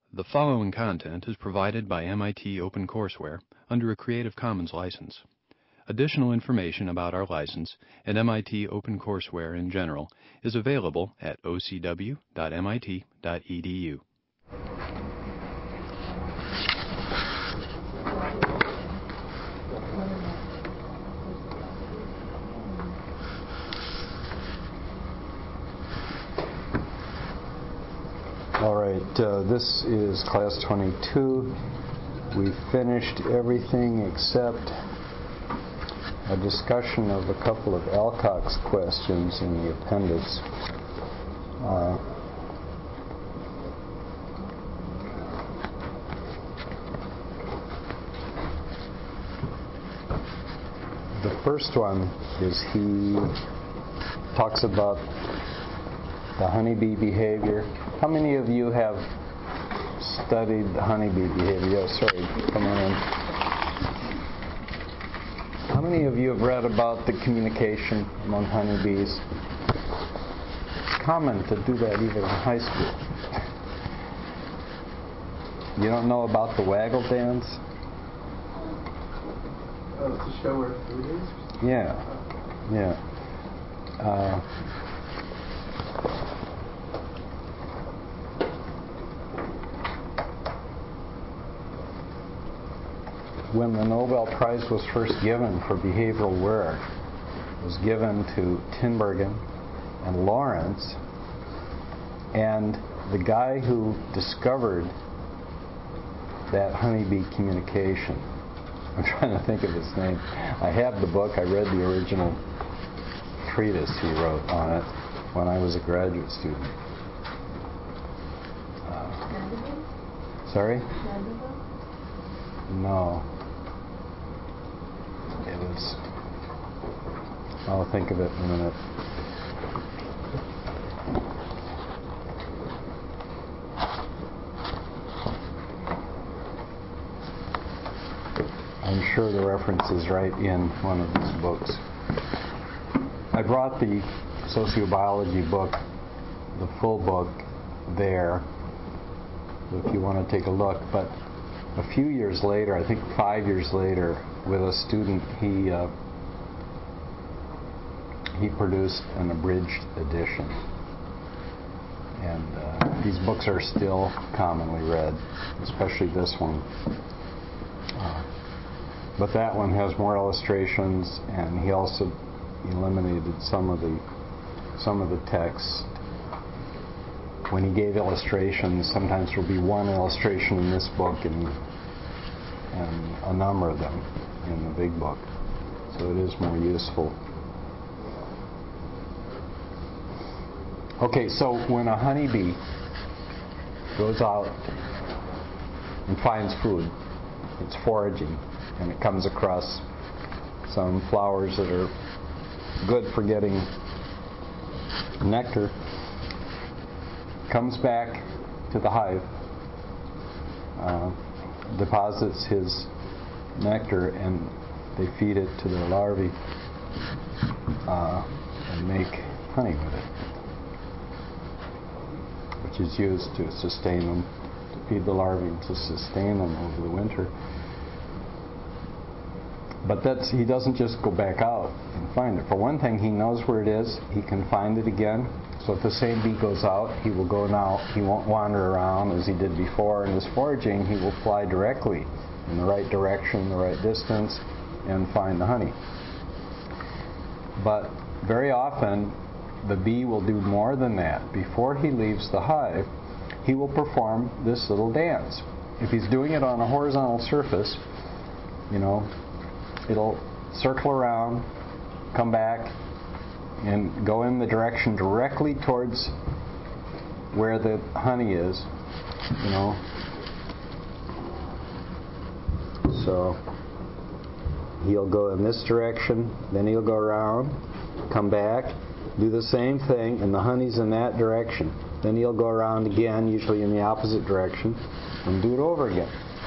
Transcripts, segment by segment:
The following content is provided by MIT OpenCourseware under a Creative Commons license. Additional information about our license and MIT OpenCourseware in general is available at ocw.mit.edu. All right, this is class 22. We finished everything except a discussion of a couple of Alcock's questions in the appendix. The first one is he talks about the honeybee behavior. How many of you have studied honeybee behavior? Yeah, sorry, come on in. How many of you have read about the communication among honeybees? It's common to do that even in high school. You don't know about the waggle dance? Oh, it's a show where food is? Yeah. When the Nobel Prize was first given for behavioral work, it was given to Tinbergen and Lawrence, and the guy who discovered that honeybee communication, I'm trying to think of his name. I have the book. I read the original treatise he wrote on it when I was a graduate student. Sorry? No. It was... I'll think of it in a minute. I'm sure the reference is right in one of these books. I brought the sociobiology book, the full book, there, if you want to take a look. But a few years later, I think 5 years later, with a student, he produced an abridged edition. And these books are still commonly read, especially this one. But that one has more illustrations, and he also eliminated some of the text. When he gave illustrations, sometimes there will be one illustration in this book and a number of them in the big book. So it is more useful. Okay, so when a honeybee goes out and finds food, it's foraging, and it comes across some flowers that are good for getting nectar, comes back to the hive, deposits his nectar, and they feed it to their larvae and make honey with it, which is used to sustain them, to feed the larvae and to sustain them over the winter. But he doesn't just go back out and find it. For one thing, he knows where it is. He can find it again. So if the same bee goes out, he will go now. He won't wander around as he did before. In his foraging, he will fly directly in the right direction, the right distance, and find the honey. But very often, the bee will do more than that. Before he leaves the hive, he will perform this little dance. If he's doing it on a horizontal surface, it'll circle around, come back, and go in the direction directly towards where the honey is, So he'll go in this direction, then he'll go around, come back, do the same thing, and the honey's in that direction. Then he'll go around again, usually in the opposite direction, and do it over again.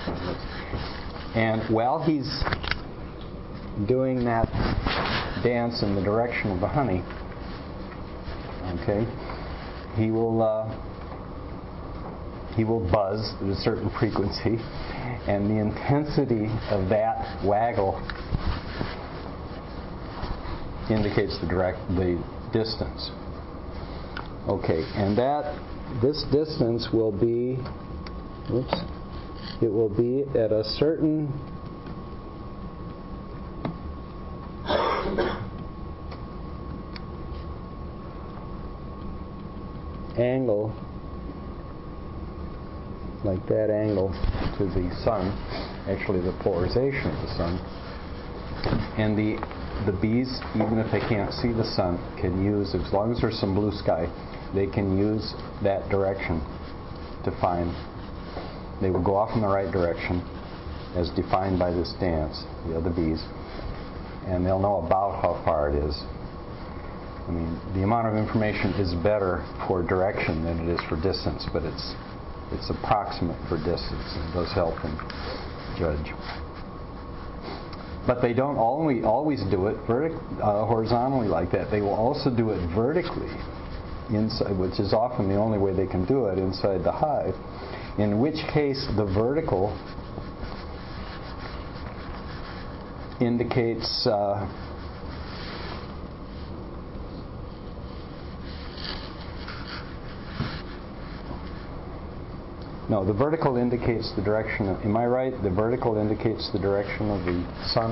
And while he's doing that dance in the direction of the honey, he will he will buzz at a certain frequency, and the intensity of that waggle indicates the distance. Okay, and this distance will be, it will be at a certain angle, like that angle to the sun, actually the polarization of the sun, and the bees, even if they can't see the sun, can use, as long as there's some blue sky, they can use that direction to find. They will go off in the right direction as defined by this dance, the other bees, and they'll know about how far it is. I mean, the amount of information is better for direction than it is for distance, but it's approximate for distance, and it does help them judge. But they don't always do it horizontally like that. They will also do it vertically, inside, which is often the only way they can do it inside the hive, in which case the vertical indicates no, the vertical indicates the direction of, am I right? The vertical indicates the direction of the sun,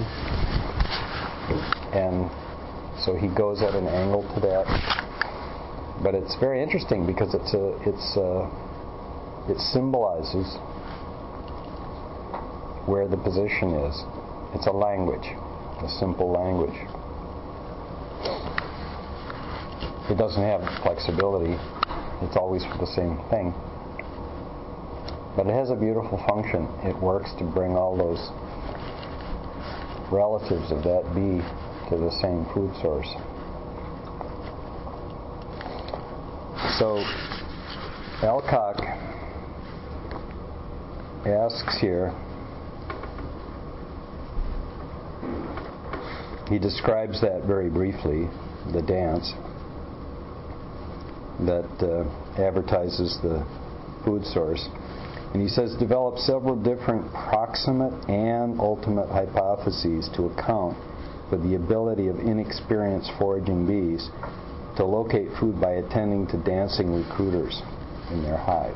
and so he goes at an angle to that. But it's very interesting because it symbolizes where the position is. It's a language, a simple language. It doesn't have flexibility. It's always for the same thing. But it has a beautiful function. It works to bring all those relatives of that bee to the same food source. So Alcock asks here, he describes that very briefly, the dance that advertises the food source. And he says, develop several different proximate and ultimate hypotheses to account for the ability of inexperienced foraging bees to locate food by attending to dancing recruiters in their hive.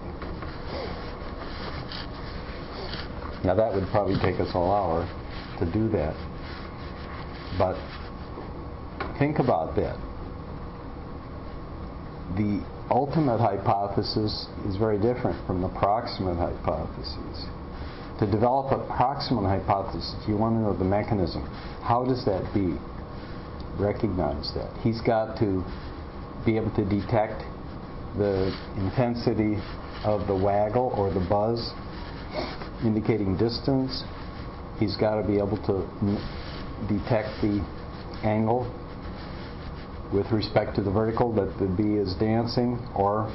Now that would probably take us all hour to do that. But think about that. The ultimate hypothesis is very different from the proximate hypothesis. To develop a proximate hypothesis, you want to know the mechanism. How does that bee recognize that? He's got to be able to detect the intensity of the waggle or the buzz indicating distance. He's got to be able to detect the angle with respect to the vertical that the bee is dancing, or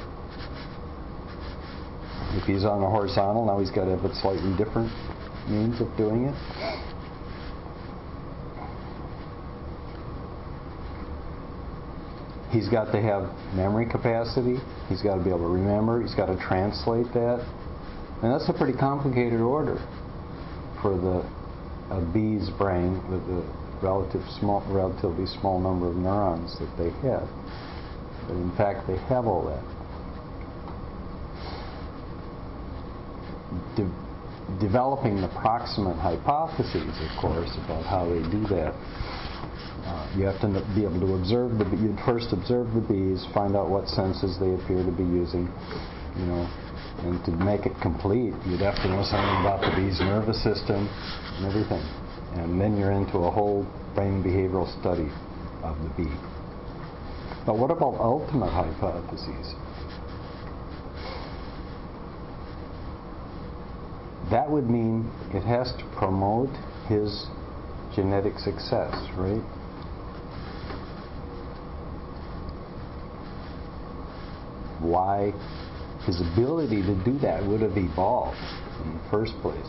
if he's on a horizontal, now he's got to have a slightly different means of doing it. He's got to have memory capacity. He's got to be able to remember. He's got to translate that. And that's a pretty complicated order for a bee's brain with the relatively small number of neurons that they have. But in fact, they have all that. Developing the proximate hypotheses, of course, about how they do that. You have to be able to observe you'd first observe the bees, find out what senses they appear to be using, and to make it complete, you'd have to know something about the bee's nervous system and everything. And then you're into a whole brain behavioral study of the bee. But what about ultimate hypotheses? That would mean it has to promote his genetic success, right? Why his ability to do that would have evolved in the first place.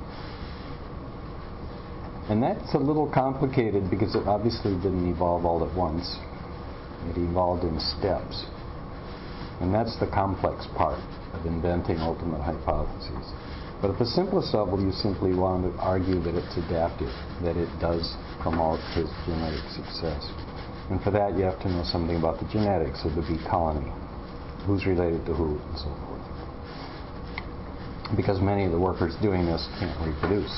And that's a little complicated because it obviously didn't evolve all at once. It evolved in steps. And that's the complex part of inventing ultimate hypotheses. But at the simplest level, you simply want to argue that it's adaptive, that it does promote his genetic success. And for that, you have to know something about the genetics of the bee colony, who's related to who, and so forth. Because many of the workers doing this can't reproduce.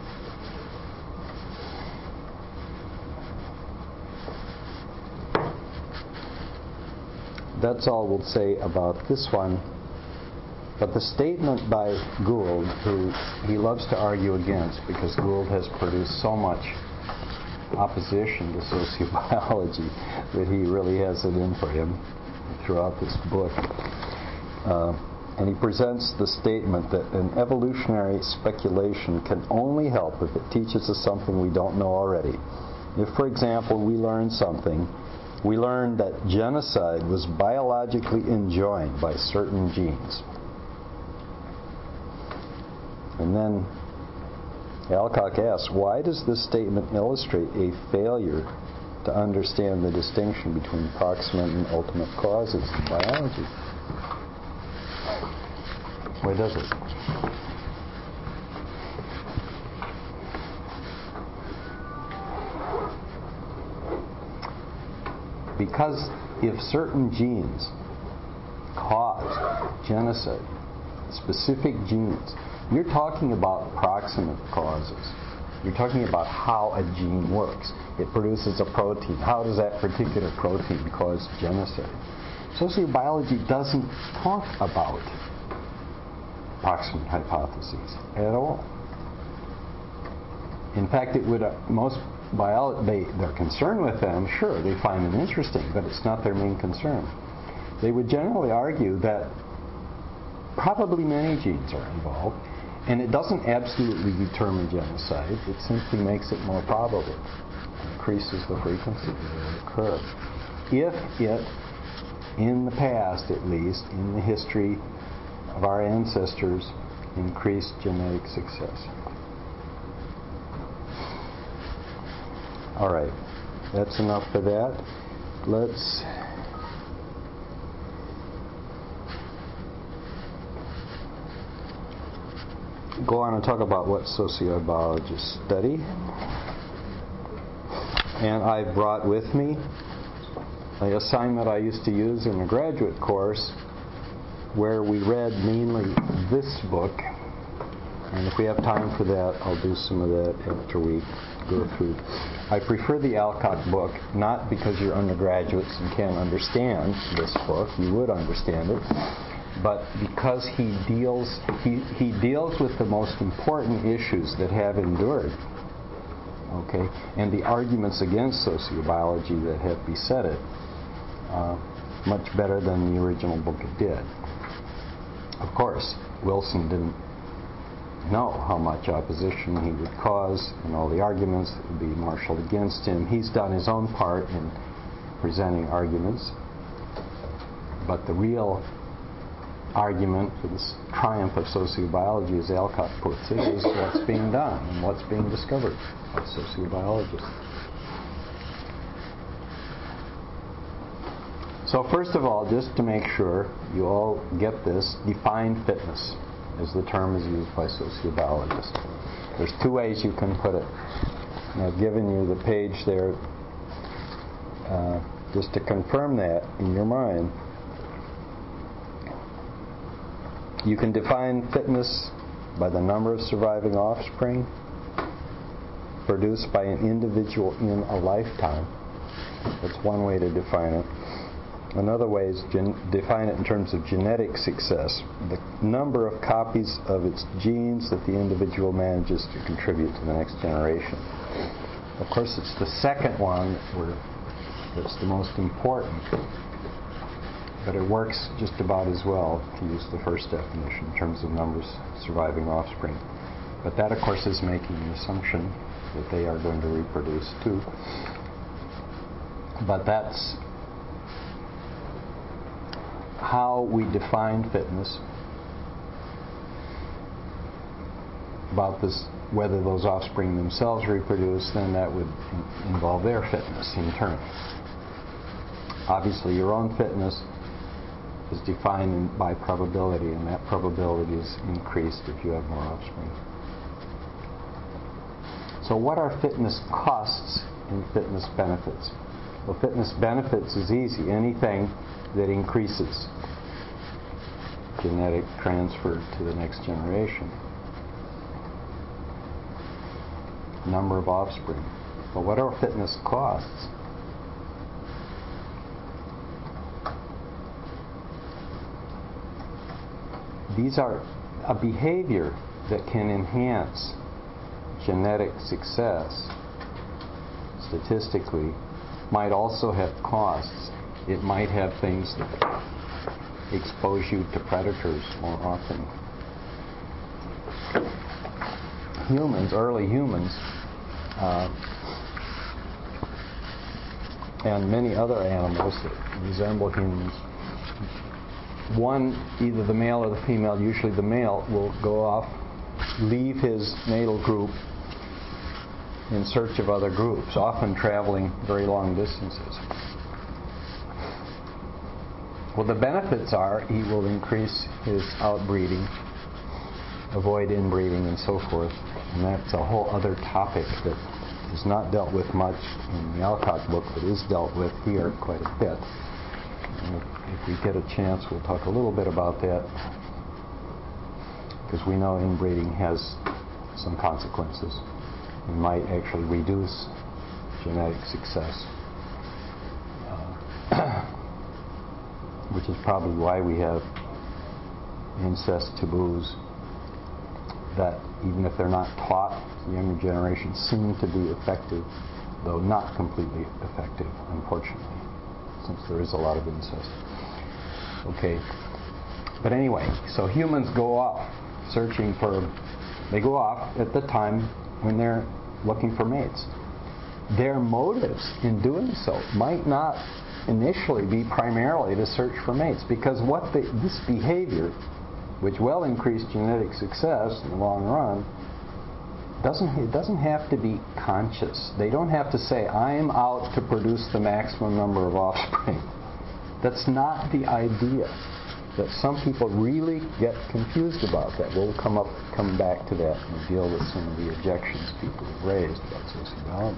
That's all we'll say about this one. But the statement by Gould, who he loves to argue against because Gould has produced so much opposition to sociobiology that he really has it in for him throughout this book. And he presents the statement that an evolutionary speculation can only help if it teaches us something we don't know already. If, for example, we learn that genocide was biologically enjoined by certain genes. And then Alcock asks, why does this statement illustrate a failure to understand the distinction between proximate and ultimate causes in biology? Why does it? Because if certain genes cause genocide, specific genes, you're talking about proximate causes. You're talking about how a gene works. It produces a protein. How does that particular protein cause genocide? Sociobiology doesn't talk about proximate hypotheses at all. In fact, it would most they're concerned with them. Sure, they find them interesting, but it's not their main concern. They would generally argue that probably many genes are involved, and it doesn't absolutely determine genocide. It simply makes it more probable. It increases the frequency that it will occur. If it, in the past at least, in the history of our ancestors, increased genetic success. All right, that's enough for that. Let's go on and talk about what sociobiologists study. And I've brought with me an assignment I used to use in a graduate course where we read mainly this book. And if we have time for that, I'll do some of that after we go through. I prefer the Alcock book, not because you're undergraduates and can't understand this book. You would understand it. But because he deals with the most important issues that have endured, okay, and the arguments against sociobiology that have beset it, much better than the original book it did. Of course, Wilson didn't know how much opposition he would cause and all the arguments that would be marshaled against him. He's done his own part in presenting arguments, but the real argument for this triumph of sociobiology, as Alcock puts it, is what's being done and what's being discovered by sociobiologists. So first of all, just to make sure you all get this, define fitness as the term is used by sociobiologists. There's two ways you can put it. And I've given you the page there just to confirm that in your mind. You can define fitness by the number of surviving offspring produced by an individual in a lifetime. That's one way to define it. Another way is define it in terms of genetic success, the number of copies of its genes that the individual manages to contribute to the next generation. Of course, it's the second one that's the most important, but it works just about as well to use the first definition in terms of numbers of surviving offspring. But that, of course, is making the assumption that they are going to reproduce too. But that's how we define fitness, about this, whether those offspring themselves reproduce, then that would involve their fitness in turn. Obviously, your own fitness is defined by probability, and that probability is increased if you have more offspring. So what are fitness costs and fitness benefits? Well, fitness benefits is easy. Anything that increases genetic transfer to the next generation. Number of offspring. But what are fitness costs? These are a behavior that can enhance genetic success statistically, might also have costs. It might have things that expose you to predators more often. Humans, early humans, and many other animals that resemble humans, one, either the male or the female, usually the male, will go off, leave his natal group in search of other groups, often traveling very long distances. Well, the benefits are he will increase his outbreeding, avoid inbreeding, and so forth. And that's a whole other topic that is not dealt with much in the Alcott book, but is dealt with here quite a bit. And if we get a chance, we'll talk a little bit about that, because we know inbreeding has some consequences. It might actually reduce genetic success, which is probably why we have incest taboos that, even if they're not taught, the younger generation seem to be effective, though not completely effective, unfortunately, since there is a lot of incest. Okay. But anyway, so humans go off searching for, they go off at the time when they're looking for mates. Their motives in doing so might not initially be primarily to search for mates, because this behavior, which will increase genetic success in the long run, it doesn't have to be conscious. They don't have to say, I'm out to produce the maximum number of offspring. That's not the idea. That some people really get confused about that. We'll come back to that and deal with some of the objections people have raised about sociobiology.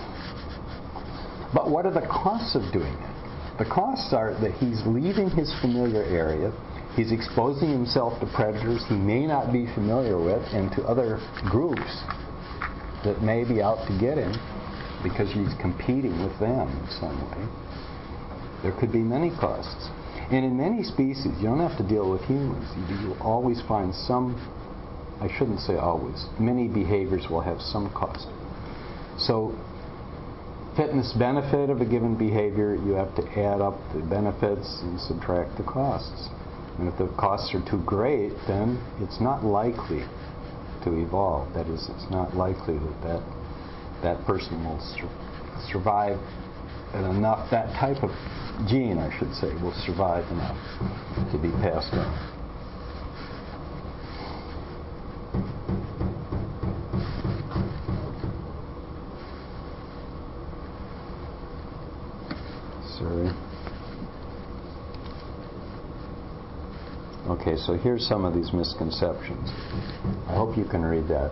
But what are the costs of doing it? The costs are that he's leaving his familiar area, he's exposing himself to predators he may not be familiar with, and to other groups that may be out to get him because he's competing with them in some way. There could be many costs. And in many species, you don't have to deal with humans. You will always find some, I shouldn't say always, many behaviors will have some cost. So, fitness benefit of a given behavior, you have to add up the benefits and subtract the costs. And if the costs are too great, then it's not likely to evolve. That is, it's not likely that person will survive enough, that type of gene, I should say, will survive enough to be passed on. Sorry. Okay, so here's some of these misconceptions. I hope you can read that.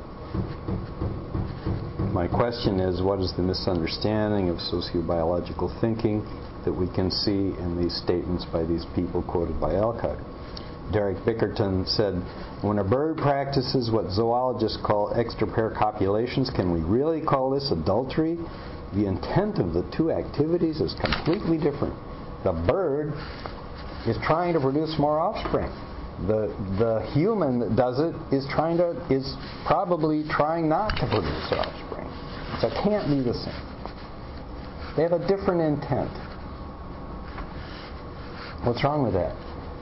My question is, what is the misunderstanding of sociobiological thinking that we can see in these statements by these people quoted by Alcott? Derek Bickerton said, when a bird practices what zoologists call extra-pair copulations, can we really call this adultery? The intent of the two activities is completely different. The bird is trying to produce more offspring. The human that does it is probably trying not to produce offspring. So it can't be the same. They have a different intent. What's wrong with that?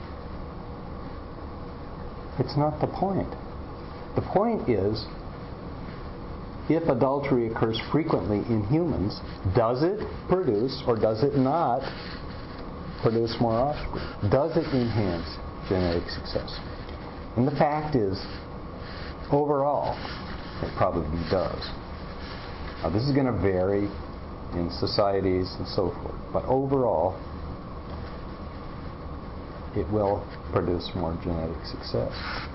It's not the point. The point is, if adultery occurs frequently in humans, does it produce or does it not produce more offspring? Does it enhance genetic success? And the fact is, overall, it probably does. Now, this is going to vary in societies and so forth, but overall, it will produce more genetic success.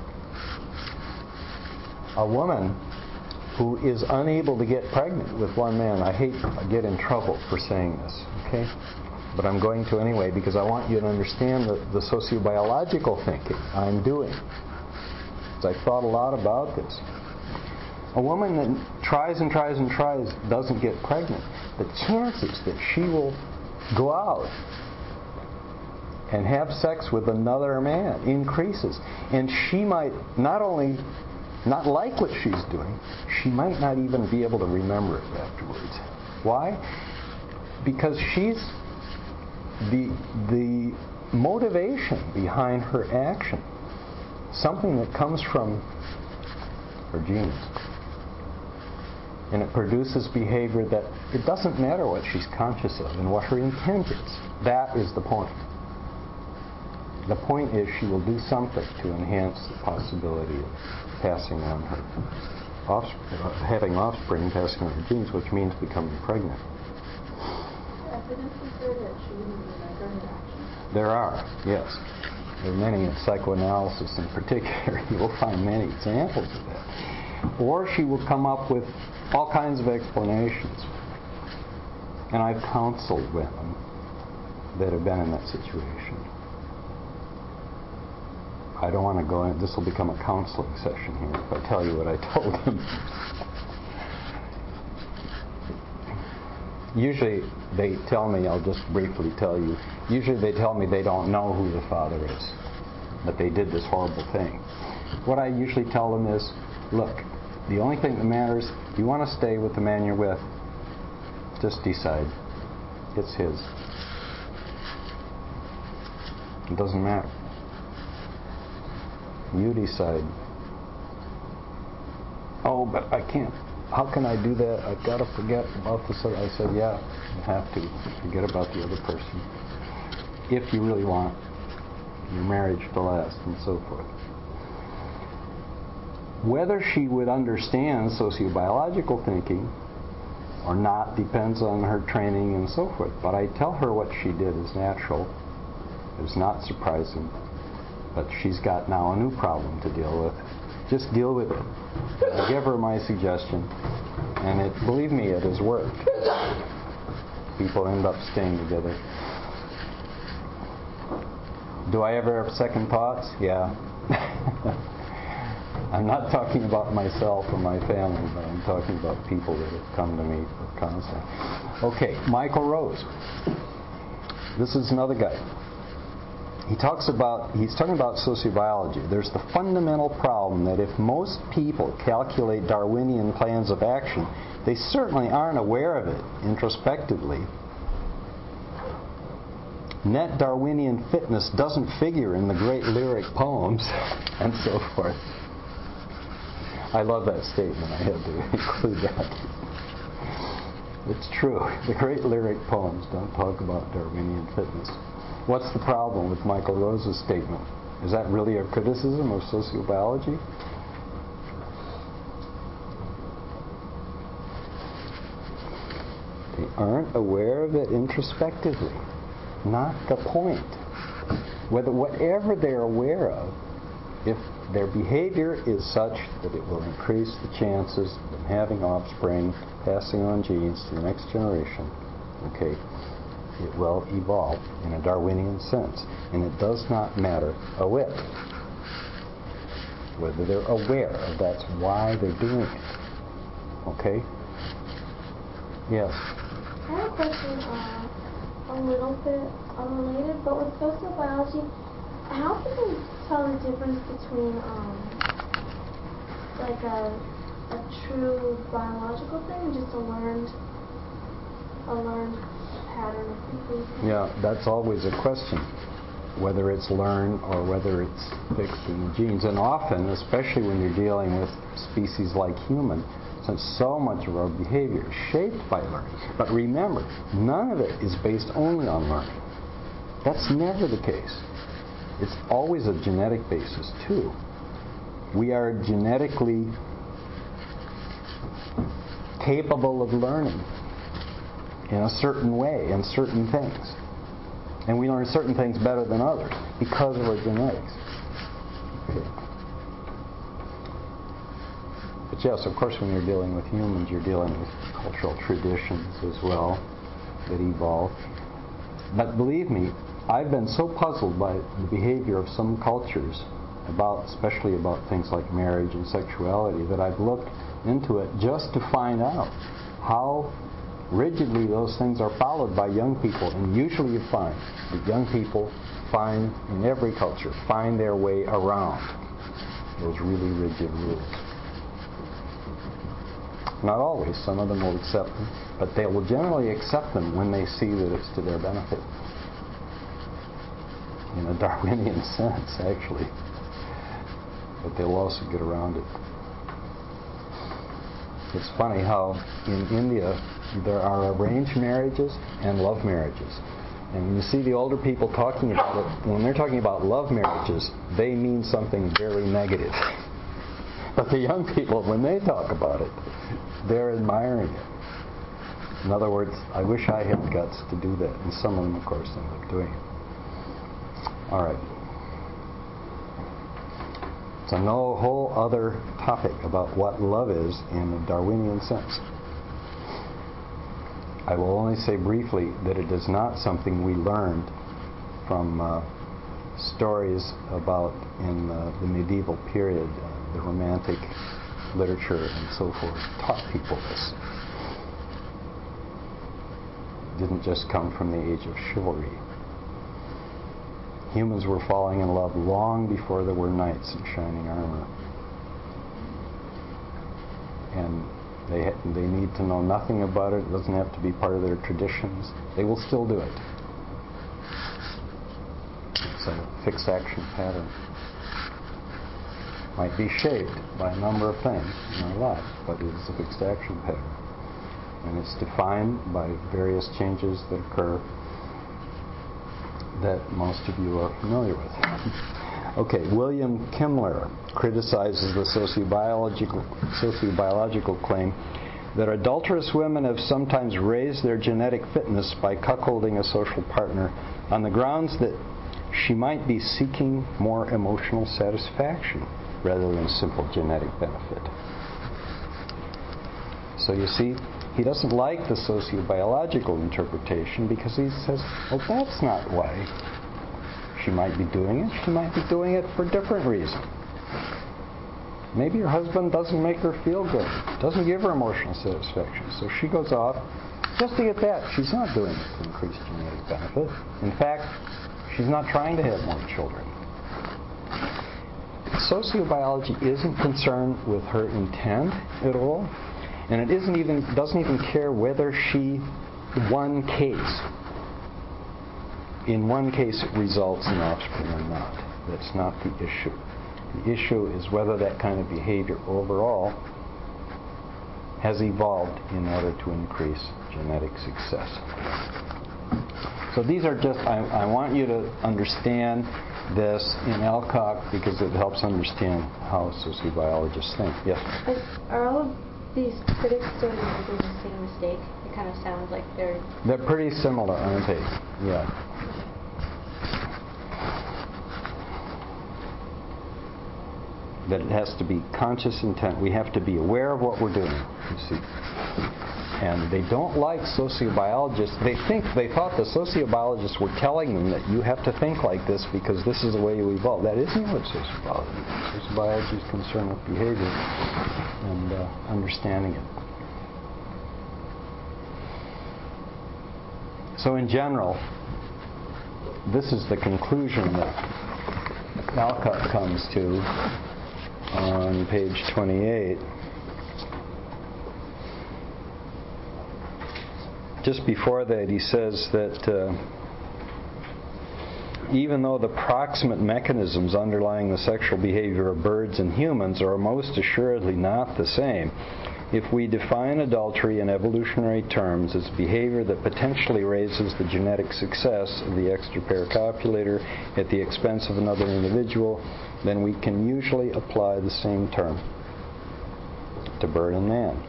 A woman who is unable to get pregnant with one man, I get in trouble for saying this, okay? But I'm going to anyway because I want you to understand the sociobiological thinking I'm doing. Because I thought a lot about this. A woman that tries and tries and tries doesn't get pregnant, the chances that she will go out and have sex with another man increases. And she might not only not like what she's doing, she might not even be able to remember it afterwards. Why? Because she's the motivation behind her action, something that comes from her genes. And it produces behavior that it doesn't matter what she's conscious of and what her intent is. That is the point. The point is she will do something to enhance the possibility of passing on her having offspring, passing on her genes, which means becoming pregnant. Evidence is there that she wouldn't remember her actions? There are, yes. There are many in psychoanalysis in particular. You will find many examples of that. Or she will come up with all kinds of explanations. And I've counseled women that have been in that situation. I don't want to go in. This will become a counseling session here if I tell you what I told them. Usually they tell me, I'll just briefly tell you, usually they tell me they don't know who the father is, but they did this horrible thing. What I usually tell them is, look, the only thing that matters, you want to stay with the man you're with, just decide. It's his. It doesn't matter. You decide. Oh, but I can't. How can I do that? I've got to forget about this. I said, yeah, you have to. Forget about the other person. If you really want your marriage to last and so forth. Whether she would understand sociobiological thinking or not depends on her training and so forth. But I tell her what she did is natural. It's not surprising. But she's got now a new problem to deal with. Just deal with it. I give her my suggestion, and believe me, it has worked. People end up staying together. Do I ever have second thoughts? Yeah. I'm not talking about myself or my family, but I'm talking about people that have come to me for counseling. Okay, Michael Rose. This is another guy. He's talking about sociobiology. There's the fundamental problem that if most people calculate Darwinian plans of action, they certainly aren't aware of it introspectively. Net Darwinian fitness doesn't figure in the great lyric poems, and so forth. I love that statement. I had to include that. It's true. The great lyric poems don't talk about Darwinian fitness. What's the problem with Michael Rose's statement? Is that really a criticism of sociobiology? They aren't aware of it introspectively. Not the point. Whatever they're aware of, if their behavior is such that it will increase the chances of them having offspring, passing on genes to the next generation, okay, it will evolve in a Darwinian sense. And it does not matter a whit whether they're aware of that's why they're doing it. Okay? Yes? I have a question, a little bit unrelated, but with sociobiology, how can you tell the difference between like a true biological thing and just a learned pattern of behavior? Yeah, that's always a question, whether it's learned or whether it's fixed in the genes. And often, especially when you're dealing with species like human, since so much of our behavior is shaped by learning. But remember, none of it is based only on learning. That's never the case. It's always a genetic basis, too. We are genetically capable of learning in a certain way, in certain things. And we learn certain things better than others. because of our genetics. Okay. But yes, of course, when you're dealing with humans, you're dealing with cultural traditions as well that evolve. But believe me, I've been so puzzled by the behavior of some cultures, especially about things like marriage and sexuality, that I've looked into it just to find out how rigidly those things are followed by young people. And usually you find that young people in every culture, find their way around those really rigid rules. Not always. Some of them will accept them, but they will generally accept them when they see that it's to their benefit. In a Darwinian sense, actually. But they'll also get around it. It's funny how in India there are arranged marriages and love marriages. And when you see the older people talking about it, when they're talking about love marriages, they mean something very negative. But the young people, when they talk about it, they're admiring it. In other words, I wish I had guts to do that. And some of them, of course, end up doing it. All right. It's a whole other topic about what love is in the Darwinian sense. I will only say briefly that it is not something we learned from stories about in the medieval period, the Romantic literature and so forth taught people this. It didn't just come from the age of chivalry. Humans were falling in love long before there were knights in shining armor. And they need to know nothing about it. It doesn't have to be part of their traditions. They will still do it. It's a fixed action pattern. Might be shaped by a number of things in our life, but it is a fixed action pattern. And it's defined by various changes that occur that most of you are familiar with. Okay, William Kimler criticizes the sociobiological claim that adulterous women have sometimes raised their genetic fitness by cuckolding a social partner on the grounds that she might be seeking more emotional satisfaction rather than simple genetic benefit. So you see, he doesn't like the sociobiological interpretation because he says, well, that's not why she might be doing it. She might be doing it for a different reason. Maybe her husband doesn't make her feel good, doesn't give her emotional satisfaction. So she goes off just to get that. She's not doing it to increase genetic benefit. In fact, she's not trying to have more children. Sociobiology isn't concerned with her intent at all, and it doesn't even care whether she, in one case it results in offspring or not. That's not the issue. The issue is whether that kind of behavior overall has evolved in order to increase genetic success. So these are just, I want you to understand this in Alcock because it helps understand how sociobiologists think. Yes? Are all of these critics doing the same mistake? It kind of sounds like they're pretty similar, aren't they? Yeah. That it has to be conscious intent. We have to be aware of what we're doing, you see. And they don't like sociobiologists. They thought the sociobiologists were telling them that you have to think like this because this is the way you evolve. That isn't what sociobiology is. Sociobiology is concerned with behavior and understanding it. So in general, this is the conclusion that Alcock comes to on page 28. Just before that, he says that even though the proximate mechanisms underlying the sexual behavior of birds and humans are most assuredly not the same, if we define adultery in evolutionary terms as behavior that potentially raises the genetic success of the extra-pair copulator at the expense of another individual, then we can usually apply the same term to bird and man.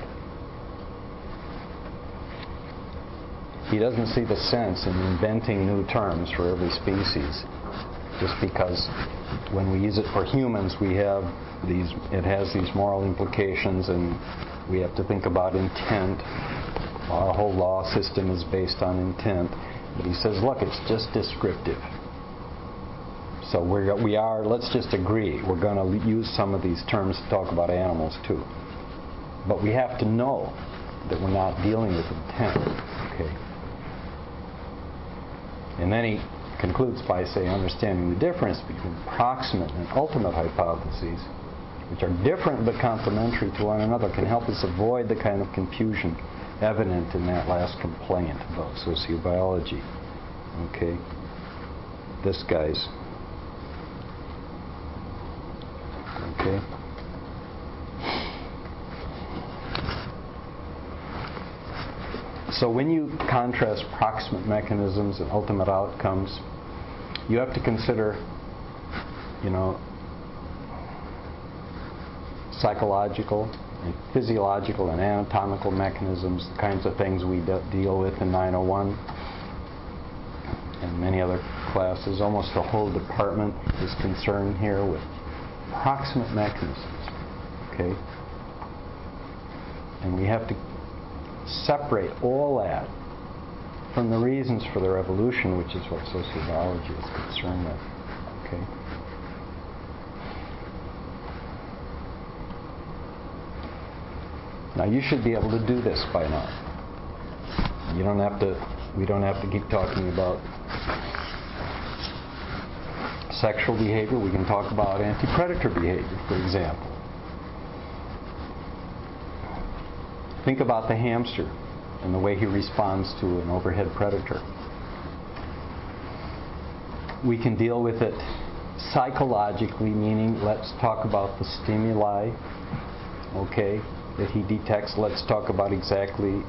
He doesn't see the sense in inventing new terms for every species. just because when we use it for humans, it has these moral implications, and we have to think about intent. Our whole law system is based on intent. But he says, look, it's just descriptive. So let's just agree, we're going to use some of these terms to talk about animals too. But we have to know that we're not dealing with intent. Okay. And then he concludes by saying, understanding the difference between proximate and ultimate hypotheses, which are different but complementary to one another, can help us avoid the kind of confusion evident in that last complaint about sociobiology. Okay? This guy's. Okay? So when you contrast proximate mechanisms and ultimate outcomes, you have to consider, psychological and physiological and anatomical mechanisms, the kinds of things we deal with in 901 and many other classes. Almost the whole department is concerned here with proximate mechanisms. Okay? And we have to separate all that from the reasons for their evolution, which is what sociobiology is concerned with. Okay? Now you should be able to do this by now. We don't have to keep talking about sexual behavior. We can talk about anti-predator behavior, for example. Think about the hamster and the way he responds to an overhead predator. We can deal with it psychologically, meaning let's talk about the stimuli, okay, that he detects. Let's talk about exactly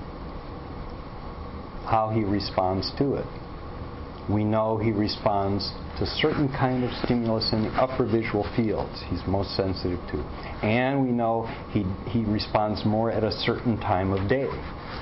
how he responds to it. We know he responds to certain kind of stimulus in the upper visual fields he's most sensitive to. And we know he responds more at a certain time of day.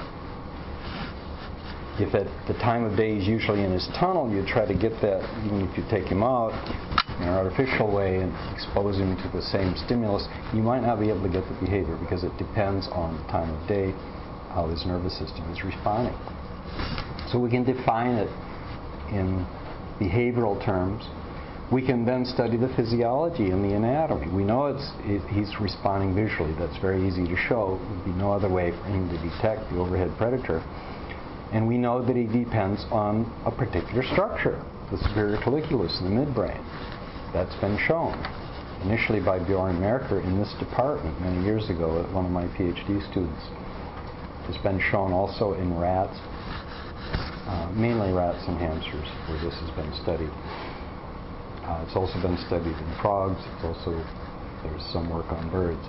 If at the time of day he's usually in his tunnel, you try to get that, even if you take him out in an artificial way and expose him to the same stimulus, you might not be able to get the behavior because it depends on the time of day, how his nervous system is responding. So we can define it in behavioral terms. We can then study the physiology and the anatomy. We know he's responding visually. That's very easy to show. There would be no other way for him to detect the overhead predator. And we know that he depends on a particular structure, the superior colliculus in the midbrain. That's been shown, initially by Bjorn Merker in this department many years ago at one of my PhD students. It's been shown also in rats, mainly rats and hamsters, where this has been studied. It's also been studied in frogs. There's some work on birds.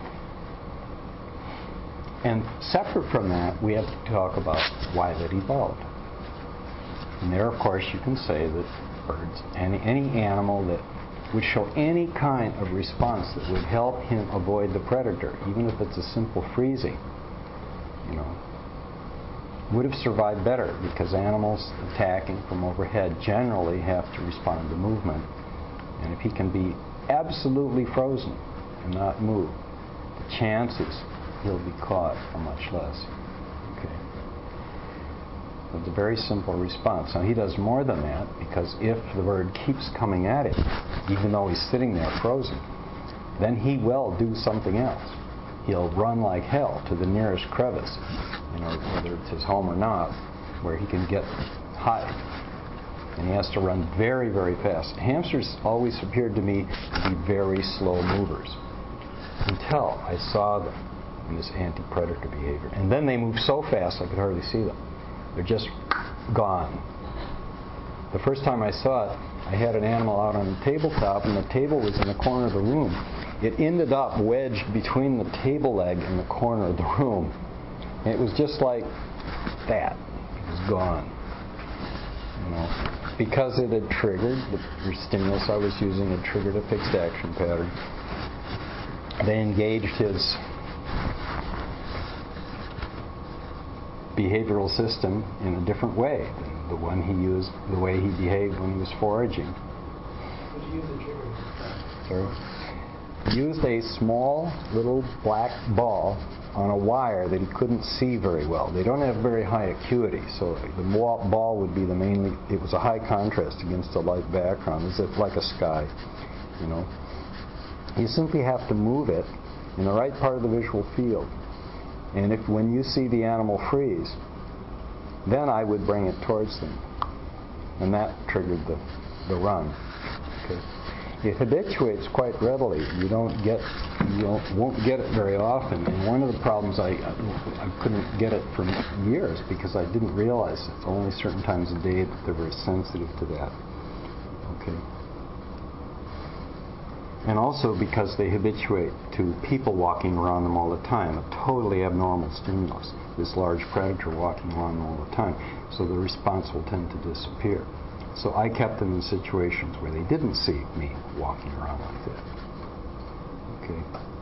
And separate from that, we have to talk about why that evolved. And there, of course, you can say that birds, any animal that would show any kind of response that would help him avoid the predator, even if it's a simple freezing, would have survived better, because animals attacking from overhead generally have to respond to movement. And if he can be absolutely frozen and not move, the chances he'll be caught are much less. Okay. So it's a very simple response. Now he does more than that, because if the bird keeps coming at him, even though he's sitting there frozen, then he will do something else. He'll run like hell to the nearest crevice, whether it's his home or not, where he can hide. And he has to run very, very fast. Hamsters always appeared to me to be very slow movers, until I saw them in this anti-predator behavior. And then they move so fast I could hardly see them. They're just gone. The first time I saw it, I had an animal out on the tabletop, and the table was in the corner of the room. It ended up wedged between the table leg and the corner of the room. And it was just like that. It was gone. Because it had triggered, the stimulus I was using had triggered a fixed action pattern. They engaged his behavioral system in a different way than the way he behaved when he was foraging. use a trigger? Sorry. Used a small little black ball on a wire that he couldn't see very well. They don't have very high acuity, so the ball would be the mainly, it was a high contrast against a light background, as if like a sky, you know. You simply have to move it in the right part of the visual field. And if when you see the animal freeze, then I would bring it towards them. And that triggered the run. Okay. It habituates quite readily. You won't get it very often. And one of the problems, I couldn't get it for years because I didn't realize it. Only certain times of day that they're very sensitive to that. Okay. And also because they habituate to people walking around them all the time, a totally abnormal stimulus. This large predator walking around them all the time. So the response will tend to disappear. So I kept them in situations where they didn't see me walking around like that. Okay.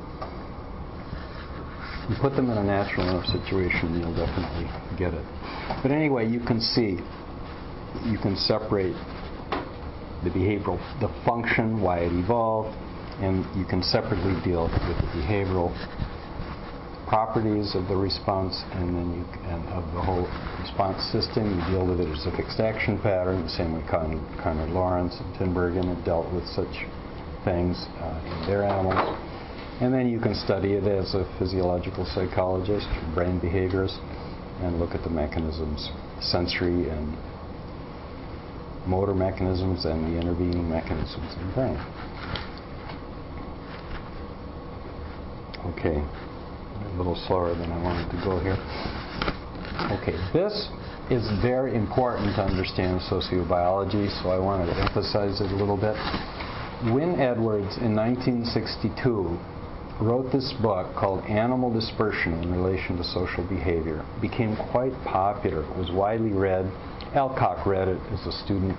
You put them in a natural enough situation, you'll definitely get it. But anyway, you can see, you can separate the behavioral, the function, why it evolved, and you can separately deal with the behavioral properties of the response, and then and of the whole response system. You deal with it as a fixed action pattern, the same way Conrad Lawrence and Tinbergen had dealt with such things in their animals. And then you can study it as a physiological psychologist, brain behaviorist, and look at the mechanisms, sensory and motor mechanisms, and the intervening mechanisms in the brain. Okay. A little slower than I wanted to go here. Okay, this is very important to understand sociobiology, so I wanted to emphasize it a little bit. Wynne Edwards in 1962 wrote this book called Animal Dispersion in Relation to Social Behavior. It became quite popular. It was widely read. Alcock read it as a student.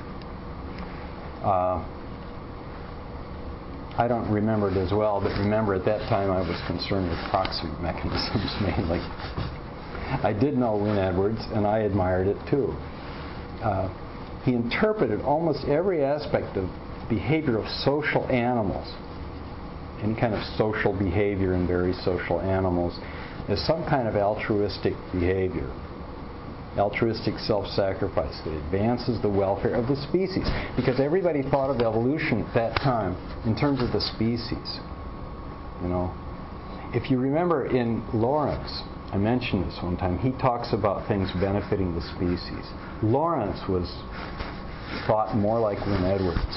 I don't remember it as well, but remember at that time I was concerned with proximate mechanisms mainly. I did know Wynne Edwards, and I admired it too. He interpreted almost every aspect of behavior of social animals, any kind of social behavior in very social animals, as some kind of altruistic behavior. Altruistic self-sacrifice that advances the welfare of the species. Because everybody thought of evolution at that time in terms of the species. You know, if you remember in Lawrence, I mentioned this one time, he talks about things benefiting the species. Lawrence was thought more like Wynne Edwards.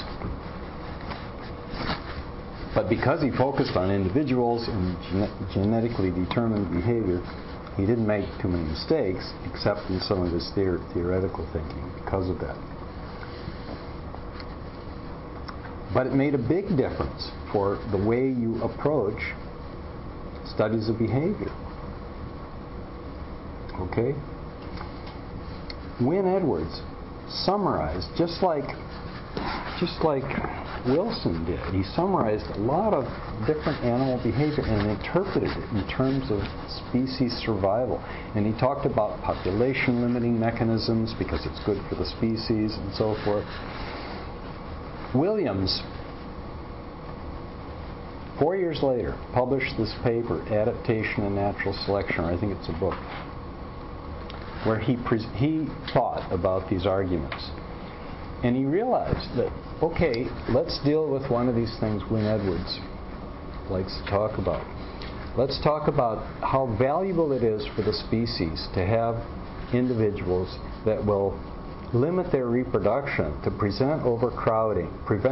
But because he focused on individuals and genetically determined behavior, he didn't make too many mistakes, except in some of his theoretical thinking because of that. But it made a big difference for the way you approach studies of behavior. Okay? Wynne Edwards summarized, just like Wilson did. He summarized a lot of different animal behavior and interpreted it in terms of species survival. And he talked about population limiting mechanisms because it's good for the species and so forth. Williams, 4 years later, published this paper, Adaptation and Natural Selection, or I think it's a book, where he thought about these arguments. And he realized that, okay, let's deal with one of these things Wynne Edwards likes to talk about. Let's talk about how valuable it is for the species to have individuals that will limit their reproduction to prevent overcrowding,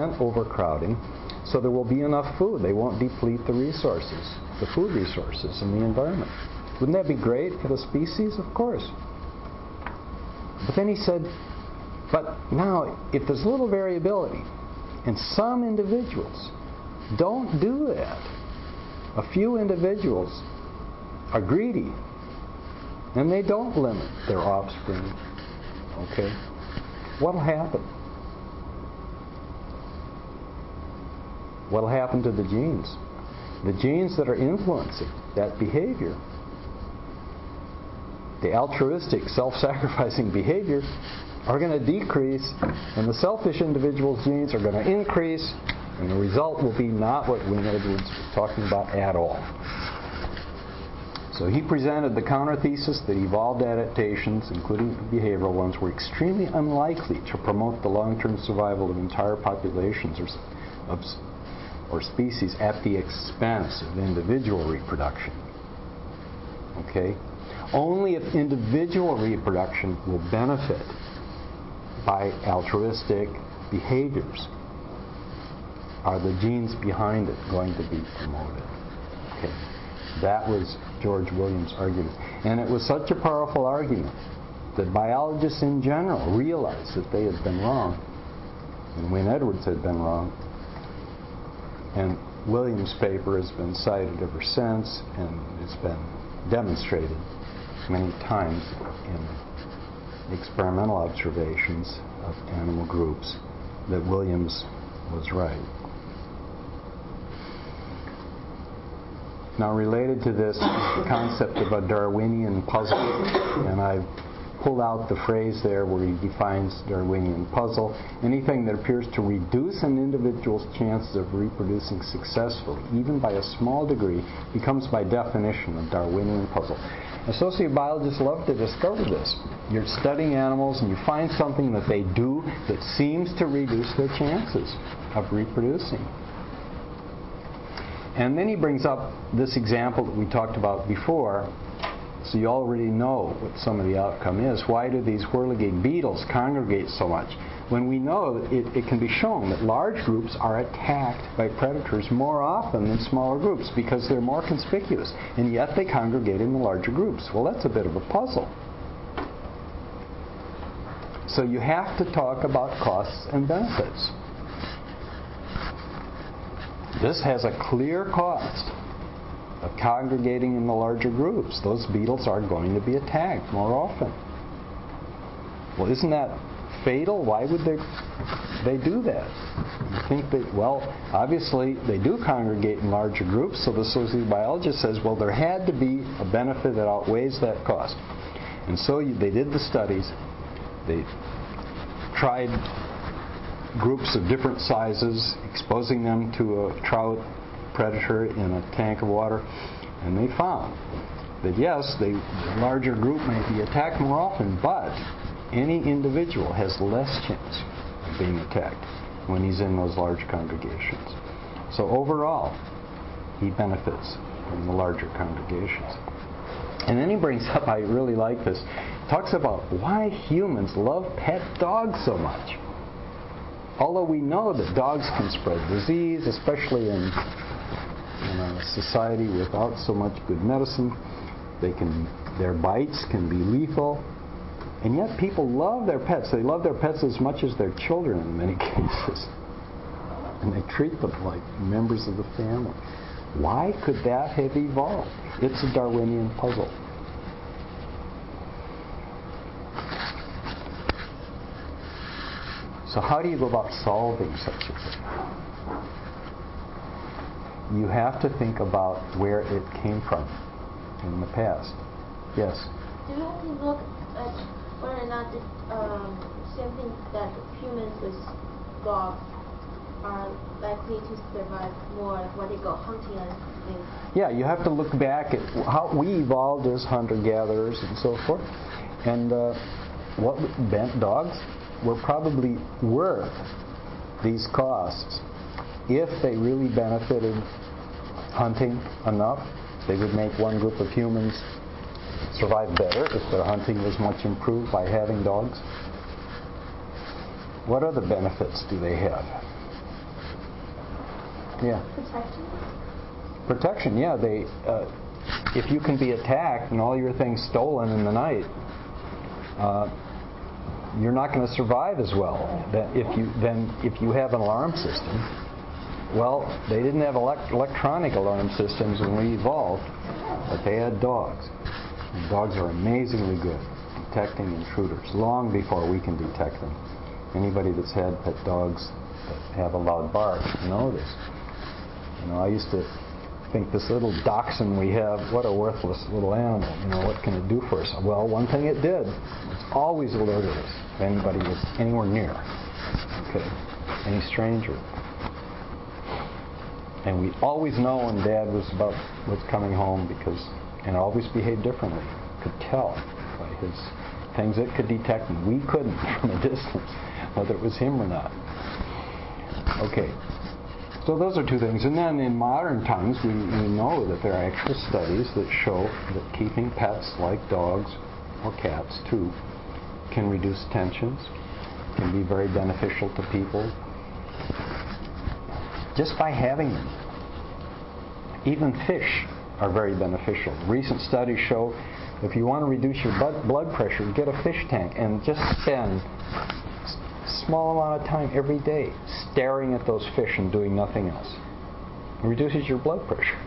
so there will be enough food. They won't deplete the resources, the food resources in the environment. Wouldn't that be great for the species? Of course. But then he said, but now, if there's little variability, and some individuals don't do that, a few individuals are greedy, and they don't limit their offspring, okay, what'll happen? What'll happen to the genes? The genes that are influencing that behavior, the altruistic, self-sacrificing behavior, are going to decrease, and the selfish individual's genes are going to increase, and the result will be not what Wynne Edwards was talking about at all. So he presented the counter-thesis that evolved adaptations, including behavioral ones, were extremely unlikely to promote the long-term survival of entire populations or species at the expense of individual reproduction. Okay? Only if individual reproduction will benefit by altruistic behaviors are the genes behind it going to be promoted. Okay. That was George Williams' argument. And it was such a powerful argument that biologists in general realized that they had been wrong, and Wynne Edwards had been wrong. And Williams' paper has been cited ever since, and it's been demonstrated many times in experimental observations of animal groups that Williams was right. Now, related to this, the concept of a Darwinian puzzle, and I've pulled out the phrase there where he defines Darwinian puzzle. Anything that appears to reduce an individual's chances of reproducing successfully, even by a small degree, becomes by definition a Darwinian puzzle. And sociobiologists love to discover this. You're studying animals and you find something that they do that seems to reduce their chances of reproducing. And then he brings up this example that we talked about before, so you already know what some of the outcome is. Why do these whirligig beetles congregate so much? When we know that it can be shown that large groups are attacked by predators more often than smaller groups because they're more conspicuous, and yet they congregate in the larger groups. Well, that's a bit of a puzzle. So you have to talk about costs and benefits. This has a clear cost of congregating in the larger groups. Those beetles are going to be attacked more often. Well, isn't that fatal? Why would they do that? You think that, well, obviously they do congregate in larger groups, so the sociobiologist says, well, there had to be a benefit that outweighs that cost. And so they did the studies. They tried groups of different sizes, exposing them to a trout predator in a tank of water, and they found that yes, the larger group may be attacked more often, but any individual has less chance of being attacked when he's in those large congregations. So overall, he benefits from the larger congregations. And then he brings up, I really like this, talks about why humans love pet dogs so much. Although we know that dogs can spread disease, especially in a society without so much good medicine, their bites can be lethal, and yet people love their pets. They love their pets as much as their children in many cases, and they treat them like members of the family. Why could that have evolved? It's a Darwinian puzzle. So how do you go about solving such a thing? You have to think about where it came from in the past. Yes? Do you have to look at whether or not the same thing that humans with dogs are likely to survive more, what they go hunting and things? Yeah, you have to look back at how we evolved as hunter-gatherers and so forth. And dogs were probably worth these costs. If they really benefited hunting enough, they would make one group of humans survive better if their hunting was much improved by having dogs. What other benefits do they have? Yeah. Protection, yeah. If you can be attacked and all your things stolen in the night, you're not going to survive as well if you have an alarm system. Well, they didn't have electronic alarm systems when we evolved, but they had dogs. And dogs are amazingly good at detecting intruders, long before we can detect them. Anybody that's had pet dogs that have a loud bark know this. I used to think this little dachshund we have, what a worthless little animal. You know, what can it do for us? Well, one thing it did, it's always alerted us if anybody was anywhere near. Okay, any stranger. And we always know when Dad was coming home because, and always behaved differently. Could tell by his things it could detect, and we couldn't from a distance whether it was him or not. Okay. So those are two things. And then in modern times, we know that there are actual studies that show that keeping pets like dogs or cats too can reduce tensions, can be very beneficial to people just by having them. Even fish are very beneficial. Recent studies show if you want to reduce your blood pressure, get a fish tank and just spend small amount of time every day staring at those fish and doing nothing else. It reduces your blood pressure.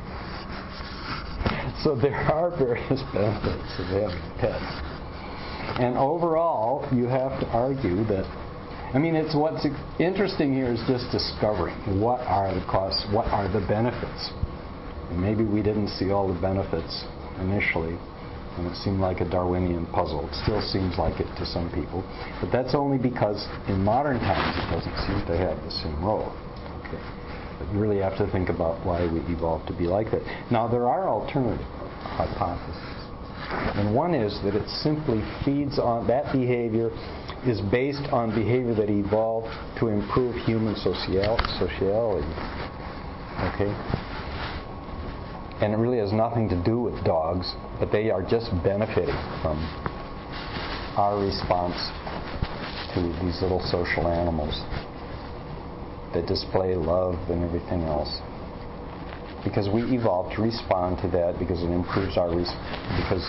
So there are various benefits of having pets. And overall, you have to argue that, it's what's interesting here is just discovering what are the costs, what are the benefits. And maybe we didn't see all the benefits initially, and it seemed like a Darwinian puzzle. It still seems like it to some people. But that's only because in modern times it doesn't seem to have the same role. Okay. But you really have to think about why we evolved to be like that. Now, there are alternative hypotheses. And one is that it simply feeds on, that behavior is based on behavior that evolved to improve human sociality. Okay? And it really has nothing to do with dogs, but they are just benefiting from our response to these little social animals that display love and everything else. Because we evolved to respond to that because it improves our because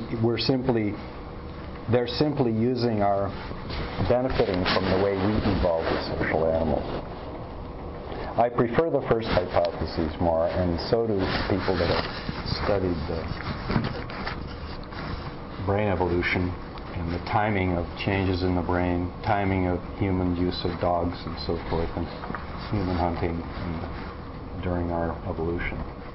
they're simply using our benefiting from the way we evolved as social animals. I prefer the first hypothesis more, and so do people that have studied the brain evolution and the timing of changes in the brain, timing of human use of dogs and so forth, and human hunting during our evolution.